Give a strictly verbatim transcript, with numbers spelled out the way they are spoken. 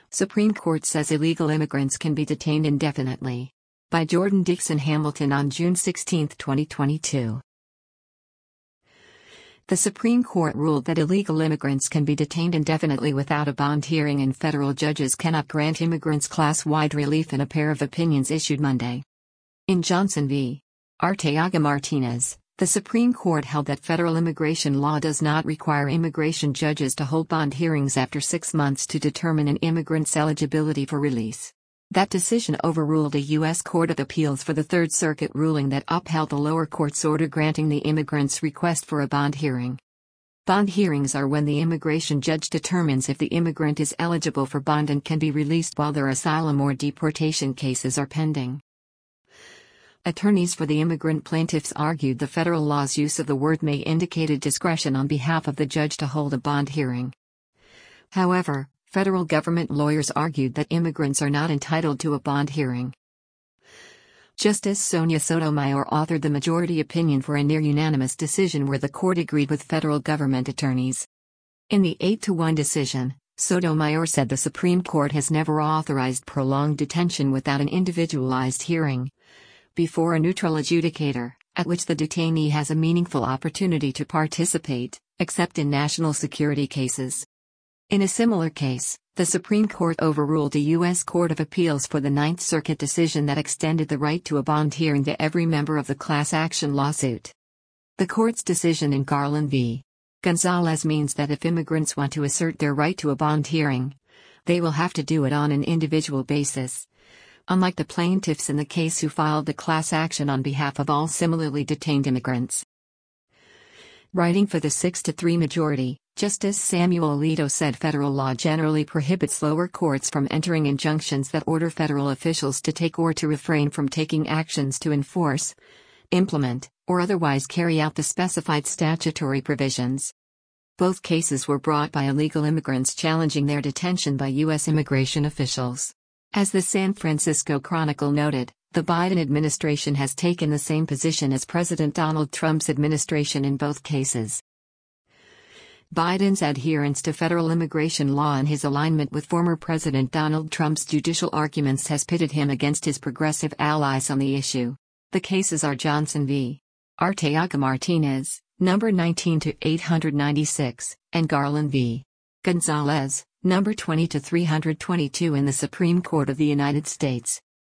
Supreme Court says illegal immigrants can be detained indefinitely. By Jordan Dixon Hamilton on June sixteenth, twenty twenty-two. The Supreme Court ruled that illegal immigrants can be detained indefinitely without a bond hearing, and federal judges cannot grant immigrants class-wide relief in a pair of opinions issued Monday. In Johnson v. Arteaga-Martinez, the Supreme Court held that federal immigration law does not require immigration judges to hold bond hearings after six months to determine an immigrant's eligibility for release. That decision overruled a U S Court of Appeals for the Third Circuit ruling that upheld the lower court's order granting the immigrant's request for a bond hearing. Bond hearings are when the immigration judge determines if the immigrant is eligible for bond and can be released while their asylum or deportation cases are pending. Attorneys for the immigrant plaintiffs argued the federal law's use of the word may indicated discretion on behalf of the judge to hold a bond hearing. However, federal government lawyers argued that immigrants are not entitled to a bond hearing. Justice Sonia Sotomayor authored the majority opinion for a near-unanimous decision where the court agreed with federal government attorneys. In the eight to one decision, Sotomayor said the Supreme Court has never authorized prolonged detention without an individualized hearing before a neutral adjudicator, at which the detainee has a meaningful opportunity to participate, except in national security cases. In a similar case, the Supreme Court overruled a U S Court of Appeals for the Ninth Circuit decision that extended the right to a bond hearing to every member of the class action lawsuit. The court's decision in Garland v. Gonzalez means that if immigrants want to assert their right to a bond hearing, they will have to do it on an individual basis. Unlike the plaintiffs in the case who filed the class action on behalf of all similarly detained immigrants. Writing for the six to three majority, Justice Samuel Alito said federal law generally prohibits lower courts from entering injunctions that order federal officials to take or to refrain from taking actions to enforce, implement, or otherwise carry out the specified statutory provisions. Both cases were brought by illegal immigrants challenging their detention by U S immigration officials. As the San Francisco Chronicle noted, the Biden administration has taken the same position as President Donald Trump's administration in both cases. Biden's adherence to federal immigration law and his alignment with former President Donald Trump's judicial arguments has pitted him against his progressive allies on the issue. The cases are Johnson v. Arteaga-Martinez, number nineteen to eight ninety-six, and Garland v. Gonzalez, number twenty to three twenty-two in the Supreme Court of the United States.